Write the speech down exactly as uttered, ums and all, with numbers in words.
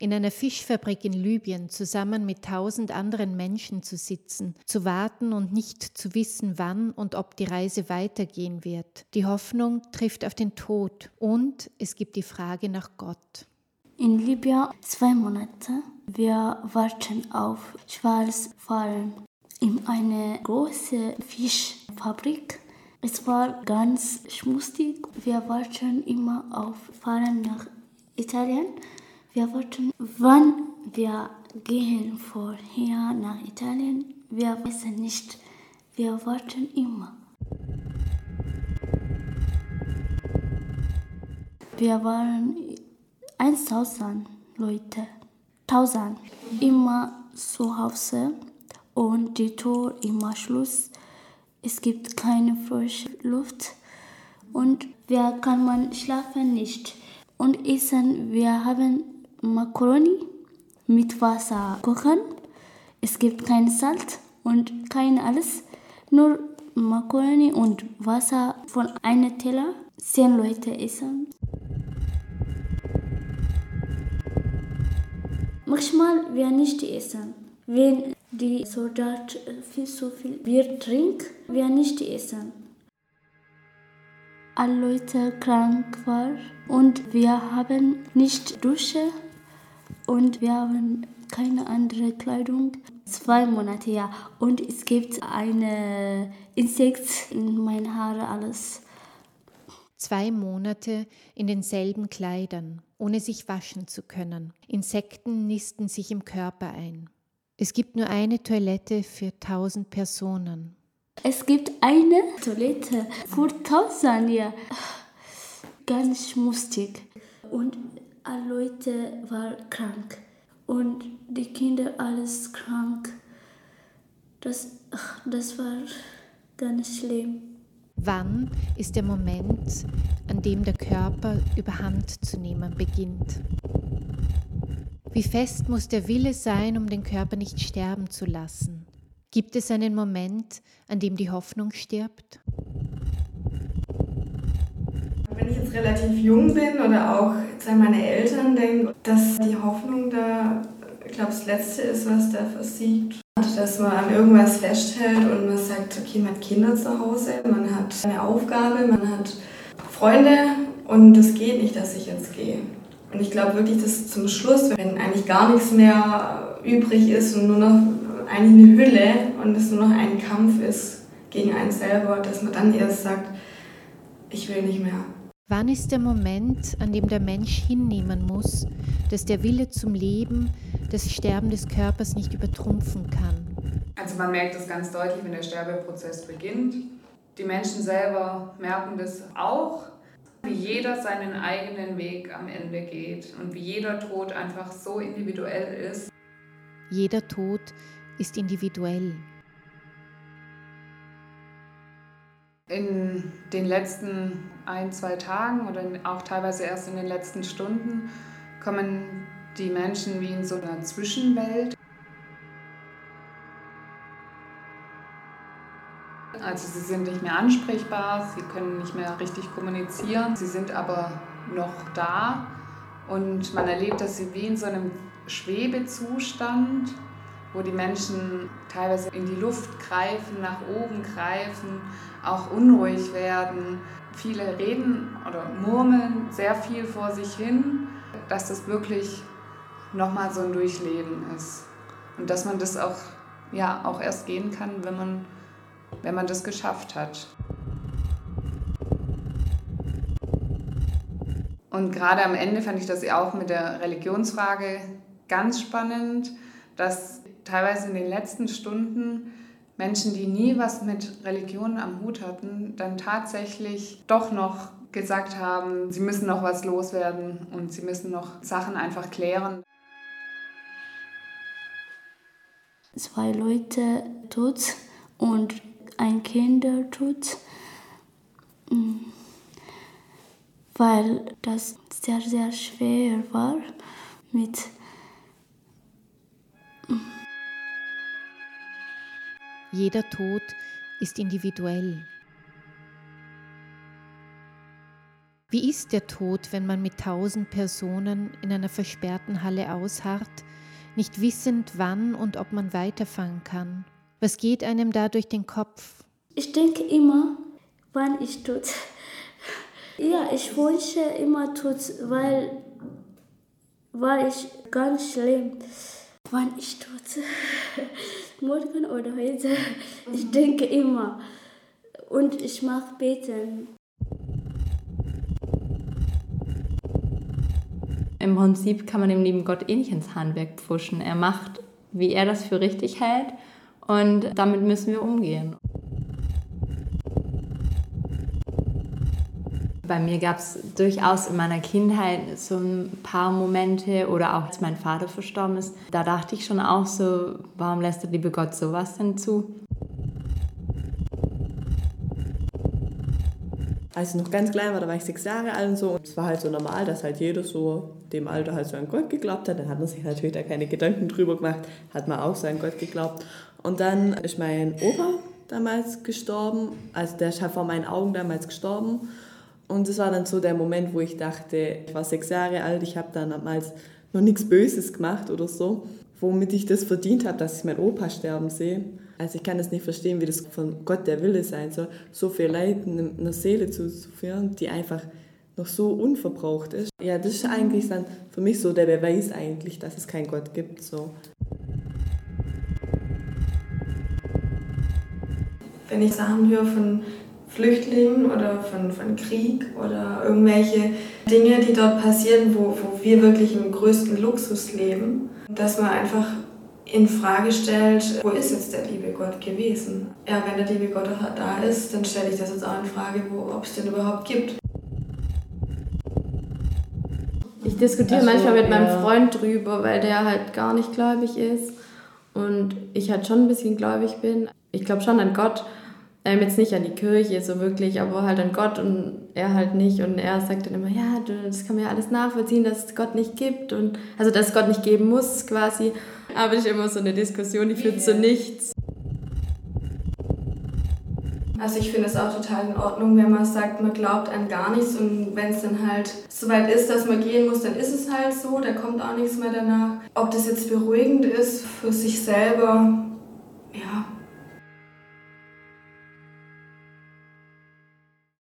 in einer Fischfabrik in Libyen zusammen mit tausend anderen Menschen zu sitzen, zu warten und nicht zu wissen, wann und ob die Reise weitergehen wird. Die Hoffnung trifft auf den Tod und es gibt die Frage nach Gott. In Libyen zwei Monate. Wir warten auf Schwarzwalen in eine große Fischfabrik. Es war ganz schmutzig. Wir warten immer auf Fahren nach Italien. Wir warten, wann wir gehen vorher nach Italien. Wir wissen nicht. Wir warten immer. Wir waren tausend Leute, tausend, immer zu Hause und die Tür immer Schluss. Es gibt keine frische Luft und wir kann man schlafen nicht. Und essen, wir haben Macaroni mit Wasser kochen. Es gibt kein Salz und kein alles, nur Macaroni und Wasser von einem Teller. Zehn Leute essen. Manchmal wir nicht essen. Wenn die Soldat viel zu viel Bier trinken, wir nicht essen. Alle Leute krank waren und wir haben nicht Dusche und wir haben keine andere Kleidung. Zwei Monate, ja. Und es gibt eine Insekt in meinen Haaren, alles. Zwei Monate in denselben Kleidern, ohne sich waschen zu können. Insekten nisten sich im Körper ein. Es gibt nur eine Toilette für tausend Personen. Es gibt eine Toilette für tausend, ja. Ganz schmutzig. Und alle Leute waren krank. Und die Kinder alles krank. Das, das war ganz schlimm. Wann ist der Moment, an dem der Körper überhand zu nehmen beginnt? Wie fest muss der Wille sein, um den Körper nicht sterben zu lassen? Gibt es einen Moment, an dem die Hoffnung stirbt? Wenn ich jetzt relativ jung bin oder auch jetzt an meine Eltern denke, dass die Hoffnung da, ich glaube, das Letzte ist, was da versiegt. Dass man an irgendwas festhält und man sagt, okay, man hat Kinder zu Hause, man hat eine Aufgabe, man hat Freunde und es geht nicht, dass ich jetzt gehe. Und ich glaube wirklich, dass zum Schluss, wenn eigentlich gar nichts mehr übrig ist und nur noch eigentlich eine Hülle und es nur noch ein Kampf ist gegen einen selber, dass man dann erst sagt, ich will nicht mehr. Wann ist der Moment, an dem der Mensch hinnehmen muss, dass der Wille zum Leben das Sterben des Körpers nicht übertrumpfen kann? Also man merkt das ganz deutlich, wenn der Sterbeprozess beginnt. Die Menschen selber merken das auch, wie jeder seinen eigenen Weg am Ende geht und wie jeder Tod einfach so individuell ist. Jeder Tod ist individuell. In den letzten ein, zwei Tagen oder auch teilweise erst in den letzten Stunden kommen die Menschen wie in so einer Zwischenwelt. Also sie sind nicht mehr ansprechbar, sie können nicht mehr richtig kommunizieren, sie sind aber noch da und man erlebt, dass sie wie in so einem Schwebezustand, wo die Menschen teilweise in die Luft greifen, nach oben greifen, auch unruhig werden. Viele reden oder murmeln sehr viel vor sich hin, dass das wirklich nochmal so ein Durchleben ist. Und dass man das auch, ja, auch erst gehen kann, wenn man, wenn man das geschafft hat. Und gerade am Ende fand ich das auch mit der Religionsfrage ganz spannend, dass teilweise in den letzten Stunden Menschen, die nie was mit Religion am Hut hatten, dann tatsächlich doch noch gesagt haben, sie müssen noch was loswerden und sie müssen noch Sachen einfach klären. Zwei Leute tot und ein Kind tot, weil das sehr, sehr schwer war mit Jeder Tod ist individuell. Wie ist der Tod, wenn man mit tausend Personen in einer versperrten Halle ausharrt, nicht wissend, wann und ob man weiterfahren kann? Was geht einem da durch den Kopf? Ich denke immer, wann ich tot. Ja, ich wünsche immer tot, weil, weil ich ganz schlimm. Wann ich tot. Morgen oder heute. Ich denke immer. Und ich mag beten. Im Prinzip kann man dem lieben Gott eh nicht ins Handwerk pfuschen. Er macht, wie er das für richtig hält, und damit müssen wir umgehen. Bei mir gab es durchaus in meiner Kindheit so ein paar Momente oder auch als mein Vater verstorben ist, da dachte ich schon auch so, warum lässt der liebe Gott sowas denn zu? Als ich noch ganz klein war, da war ich sechs Jahre alt und so. Und es war halt so normal, dass halt jeder so dem Alter halt so an Gott geglaubt hat. Dann hat man sich natürlich da keine Gedanken drüber gemacht, hat man auch so an Gott geglaubt. Und dann ist mein Opa damals gestorben, also der ist halt vor meinen Augen damals gestorben. Und das war dann so der Moment, wo ich dachte, ich war sechs Jahre alt, ich habe dann damals noch nichts Böses gemacht oder so, womit ich das verdient habe, dass ich meinen Opa sterben sehe. Also ich kann das nicht verstehen, wie das von Gott der Wille sein soll, so viel Leid in einer Seele zuzuführen, die einfach noch so unverbraucht ist. Ja, das ist eigentlich dann für mich so der Beweis eigentlich, dass es keinen Gott gibt. So. Wenn ich Sachen höre von Flüchtlingen oder von, von Krieg oder irgendwelche Dinge, die dort passieren, wo, wo wir wirklich im größten Luxus leben, dass man einfach in Frage stellt, wo ist jetzt der liebe Gott gewesen? Ja, wenn der liebe Gott da ist, dann stelle ich das jetzt auch in Frage, wo, ob es den überhaupt gibt. Ich diskutiere so, manchmal mit ja. meinem Freund drüber, weil der halt gar nicht gläubig ist und ich halt schon ein bisschen gläubig bin. Ich glaube schon an Gott, ähm, jetzt nicht an die Kirche so wirklich, aber halt an Gott und er halt nicht. Und er sagt dann immer, ja, das kann man ja alles nachvollziehen, dass es Gott nicht gibt und also dass es Gott nicht geben muss quasi. Aber das ist immer so eine Diskussion, die führt zu nichts. Also ich finde es auch total in Ordnung, wenn man sagt, man glaubt an gar nichts und wenn es dann halt soweit ist, dass man gehen muss, dann ist es halt so, da kommt auch nichts mehr danach. Ob das jetzt beruhigend ist für sich selber, ja,